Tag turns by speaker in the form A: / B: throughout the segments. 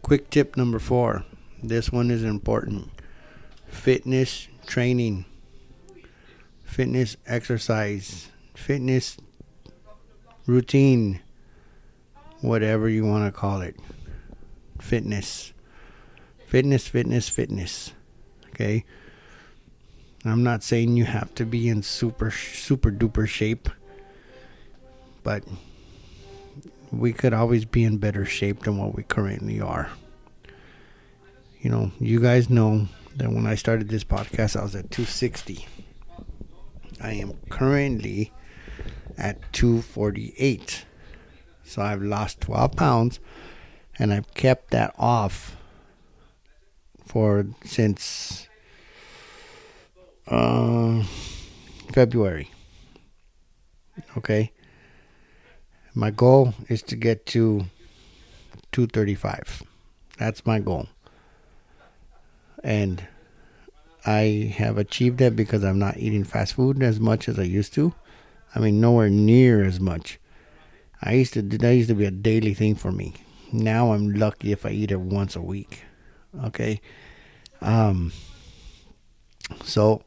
A: Quick tip number 4. This one is important. Fitness training, fitness exercise, fitness routine, whatever you want to call it. Fitness. Okay? I'm not saying you have to be in super duper shape, but we could always be in better shape than what we currently are. You know, you guys know that when I started this podcast, I was at 260. I am currently at 248. So I've lost 12 pounds, and I've kept that off since February. Okay? My goal is to get to 235. That's my goal. And I have achieved that because I'm not eating fast food as much as I used to. I mean, nowhere near as much. That used to be a daily thing for me. Now I'm lucky if I eat it once a week. Okay? So,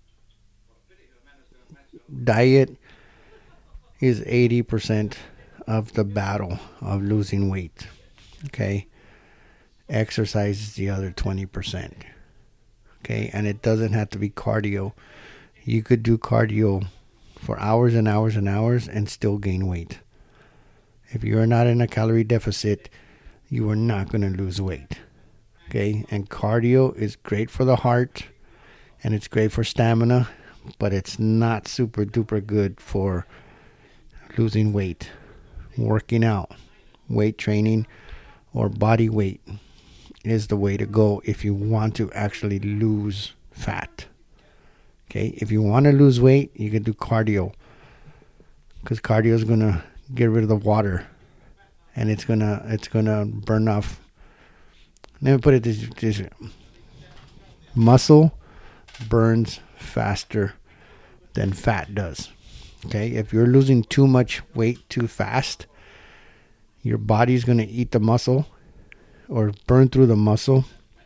A: diet is 80% of the battle of losing weight. Okay? Exercise is the other 20%. Okay? And it doesn't have to be cardio. You could do cardio for hours and hours and hours and still gain weight. If you are not in a calorie deficit, you are not going to lose weight. Okay? And cardio is great for the heart and it's great for stamina, but it's not super duper good for losing weight. Working out, weight training, or body weight is the way to go if you want to actually lose fat. Okay? If you want to lose weight, you can do cardio, because cardio is going to get rid of the water, and it's gonna burn off. Let me put it this way. Muscle burns faster than fat does. Okay, if you're losing too much weight too fast, your body's gonna eat the muscle or burn through the muscle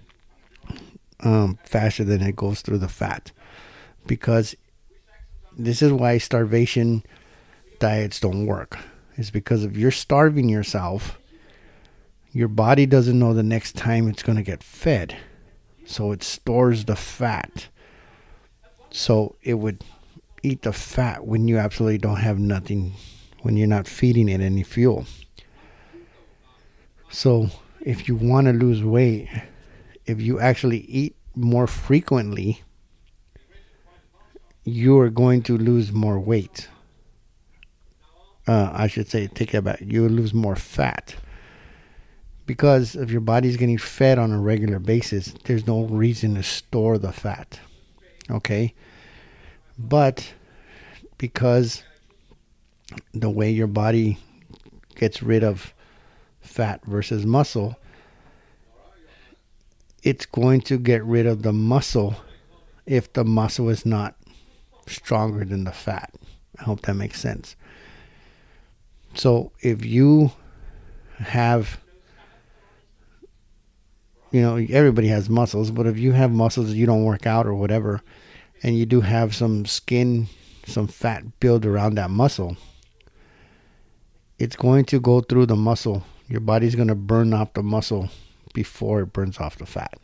A: faster than it goes through the fat. Because this is why starvation diets don't work. It's because if you're starving yourself, your body doesn't know the next time it's going to get fed. So it stores the fat. So it would eat the fat when you absolutely don't have nothing, when you're not feeding it any fuel. So if you want to lose weight, if you actually eat more frequently, you are going to lose more weight. I should say, take it back. You will lose more fat. Because if your body's getting fed on a regular basis, there's no reason to store the fat. Okay? But because the way your body gets rid of fat versus muscle, it's going to get rid of the muscle if the muscle is not stronger than the fat. I hope that makes sense. So if you have, everybody has muscles, but if you have muscles, you don't work out or whatever, and you do have some skin, some fat build around that muscle, it's going to go through the muscle. Your body's going to burn off the muscle before it burns off the fat.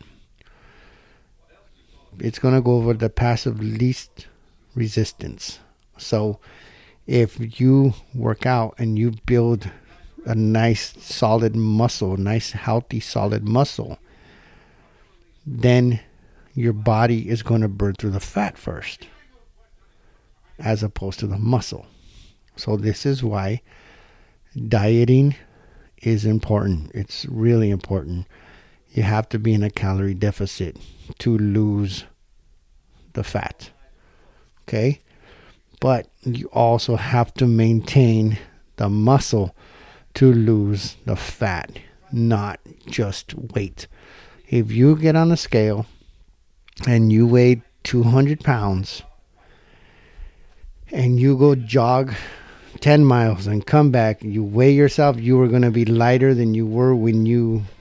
A: It's going to go over the path of least resistance. So if you work out and you build a nice solid muscle, nice healthy solid muscle, then your body is going to burn through the fat first as opposed to the muscle. So this is why dieting is important. It's really important. You have to be in a calorie deficit to lose the fat. Okay? But you also have to maintain the muscle to lose the fat, not just weight. If you get on a scale and you weigh 200 pounds and you go jog 10 miles and come back, you weigh yourself, you are going to be lighter than you were when you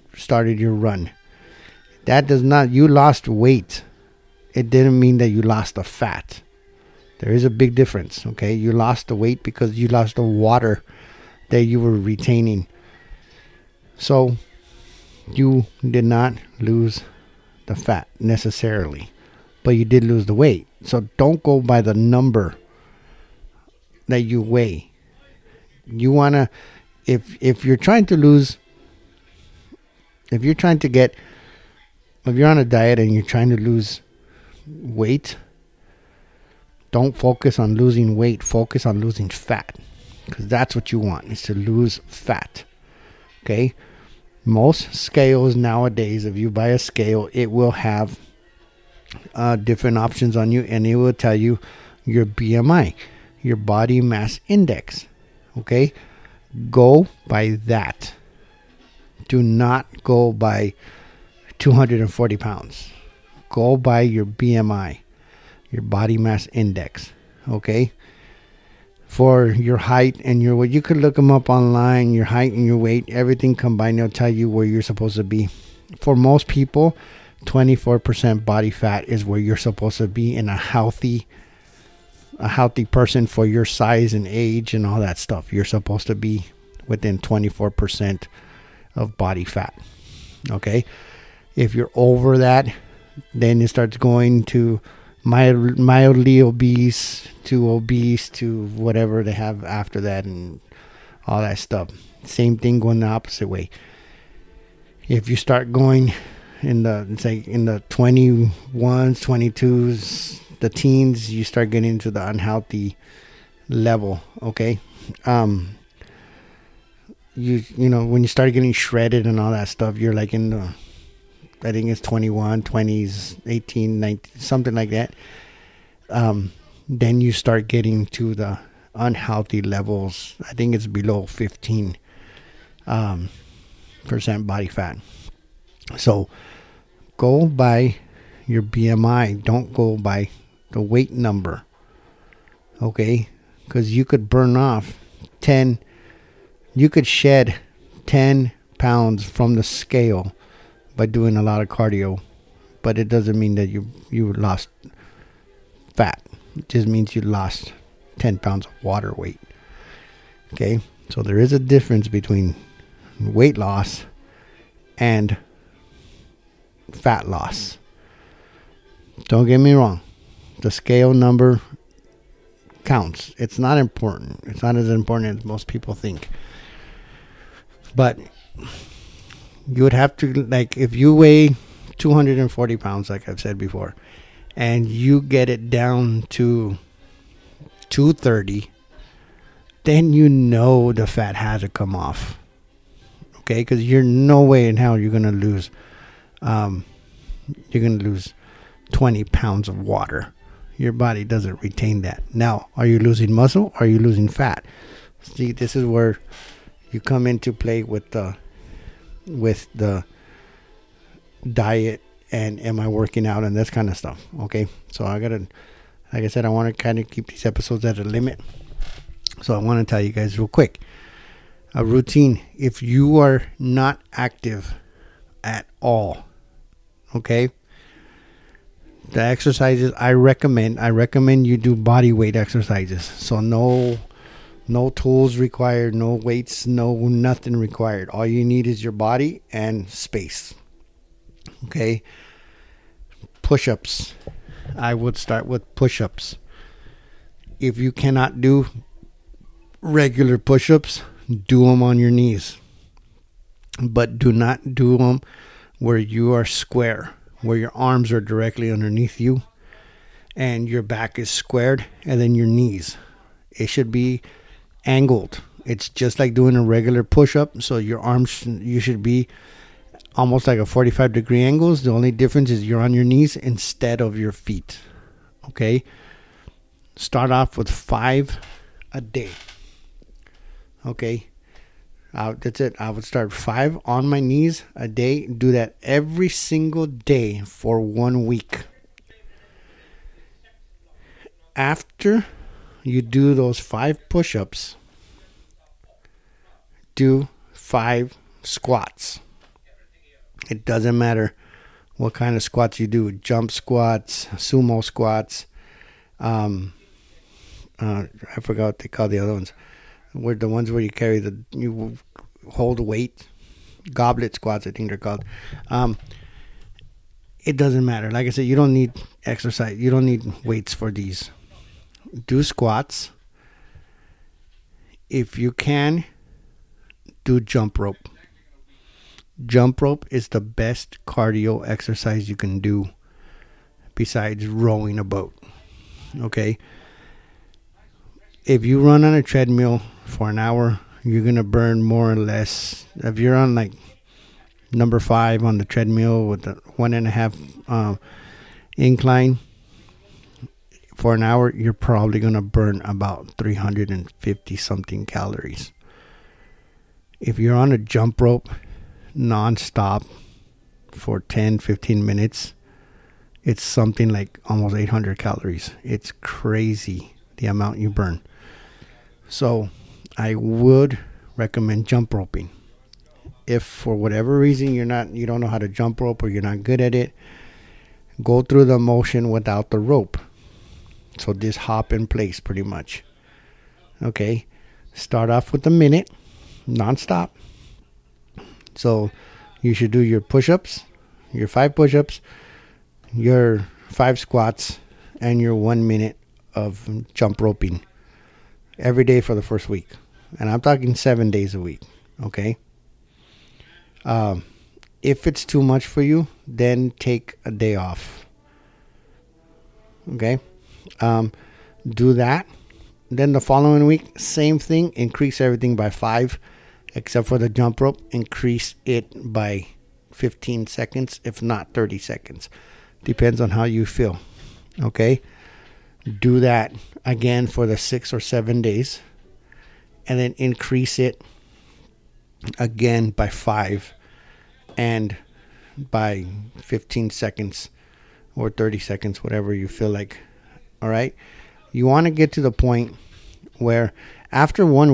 A: started your run. That does not, you lost weight. It didn't mean that you lost the fat. There is a big difference, okay? You lost the weight because you lost the water that you were retaining. So you did not lose the fat necessarily, but you did lose the weight. So don't go by the number that you weigh. You want to, if you're trying to lose, if you're on a diet and you're trying to lose weight, don't focus on losing weight. Focus on losing fat, because that's what you want, is to lose fat. Okay? Most scales nowadays, if you buy a scale, it will have different options on you, and it will tell you your BMI, your body mass index. Okay? Go by that. Do not go by 240 pounds. Go by your BMI, your body mass index. Okay? For your height and your weight, you could look them up online. Your height and your weight, everything combined, they'll tell you where you're supposed to be. For most people, 24% body fat is where you're supposed to be in a healthy person for your size and age and all that stuff. You're supposed to be within 24% of body fat. Okay? If you're over that, then it starts going to mildly obese to whatever they have after that and all that stuff. Same thing going the opposite way. If you start going in the 21s, 22s, the teens, you start getting into the unhealthy level. Okay. You know, when you start getting shredded and all that stuff, you're like in the, I think it's 21, 20s, 18, 19, something like that. Then you start getting to the unhealthy levels. I think it's below 15% body fat. So go by your BMI. Don't go by the weight number. Okay? Because you could burn off you could shed 10 pounds from the scale by doing a lot of cardio, but it doesn't mean that you lost fat. It just means you lost 10 pounds of water weight. Okay, so there is a difference between weight loss and fat loss. Don't get me wrong, the scale number counts. It's not important. It's not as important as most people think. But you would have to, like, if you weigh 240 pounds, like I've said before, and you get it down to 230, then you know the fat has to come off. Okay? Because you're no way in hell you're going to lose, 20 pounds of water. Your body doesn't retain that. Now, are you losing muscle? Or are you losing fat? See, this is where you come into play with the diet and am I working out and this kind of stuff. Okay, so like I said, I want to kind of keep these episodes at a limit. So I want to tell you guys real quick, a routine. If you are not active at all, okay, the exercises I recommend you do body weight exercises. So no tools required, no weights, nothing required. All you need is your body and space. Okay. Push-ups. I would start with push-ups. If you cannot do regular push-ups, do them on your knees. But do not do them where you are square, where your arms are directly underneath you and your back is squared, and then your knees. It should be angled. It's just like doing a regular push-up. So your arms, you should be almost like a 45-degree angles. The only difference is you're on your knees instead of your feet. Okay? Start off with 5 a day. Okay? That's it. I would start 5 on my knees a day. Do that every single day for 1 week. After you do those 5 push-ups, do 5 squats. It doesn't matter what kind of squats you do. Jump squats, sumo squats. I forgot what they call the other ones. Where the ones where you hold weight. Goblet squats, I think they're called. It doesn't matter. Like I said, you don't need exercise. You don't need weights for these. Do squats. If you can, do jump rope. Jump rope is the best cardio exercise you can do besides rowing a boat. Okay? If you run on a treadmill for an hour, you're going to burn more or less. If you're on like number 5 on the treadmill with the 1.5 incline for an hour, you're probably going to burn about 350 something calories. If you're on a jump rope non-stop for 10-15 minutes, it's something like almost 800 calories. It's crazy the amount you burn. So I would recommend jump roping. If for whatever reason you don't know how to jump rope or you're not good at it, go through the motion without the rope. So just hop in place pretty much. Okay, start off with a minute non-stop. So you should do your push-ups, your 5 push-ups, your 5 squats, and your 1 minute of jump roping every day for the first week. And I'm talking 7 days a week. Okay. If it's too much for you, then take a day off. Okay. Do that. Then the following week, same thing. Increase everything by 5, except for the jump rope. Increase it by 15 seconds, if not 30 seconds. Depends on how you feel. Okay. Do that again for the 6 or 7 days. And then increase it again by 5 and by 15 seconds or 30 seconds, whatever you feel like. All right. You want to get to the point where after 4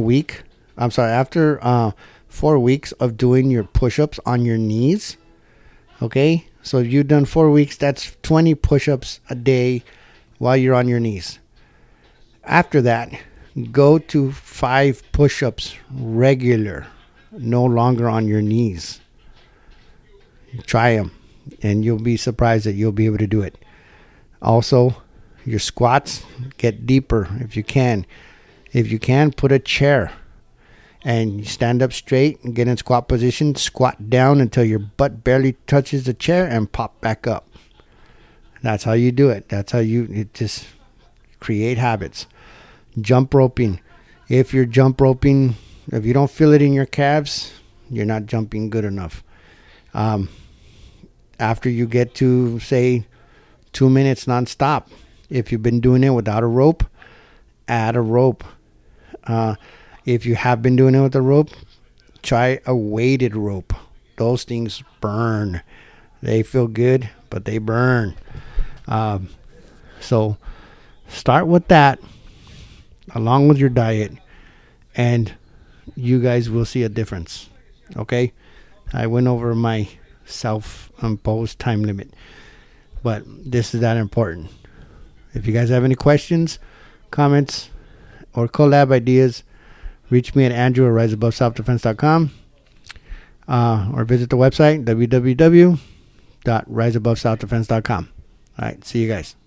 A: weeks of doing your push-ups on your knees. Okay. So if you've done 4 weeks, that's 20 push-ups a day while you're on your knees. After that, go to 5 push-ups regular, no longer on your knees. Try them, and you'll be surprised that you'll be able to do it. Also, your squats, get deeper if you can. If you can, put a chair and you stand up straight and get in squat position. Squat down until your butt barely touches the chair and pop back up. That's how you do it. That's how you just create habits. Jump roping. If you're jump roping, if you don't feel it in your calves, you're not jumping good enough. After you get to, say, 2 minutes nonstop, if you've been doing it without a rope, add a rope. If you have been doing it with a rope, try a weighted rope. Those things burn. They feel good, but they burn. So start with that along with your diet, and you guys will see a difference. Okay? I went over my self-imposed time limit, but this is that important. If you guys have any questions, comments, or collab ideas, reach me at andrew@riseaboveselfdefense.com or visit the website www.riseaboveselfdefense.com. All right, see you guys.